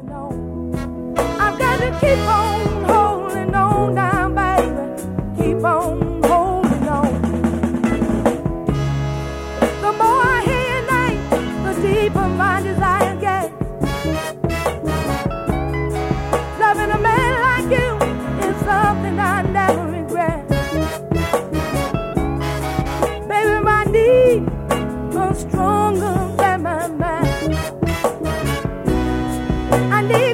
on. I've got to keep on holding on now, baby. Keep on holding on. The more I hear your name, the deeper my desire gets. Loving a man like you is something I never regret. Baby, my need are stronger than my mind. I need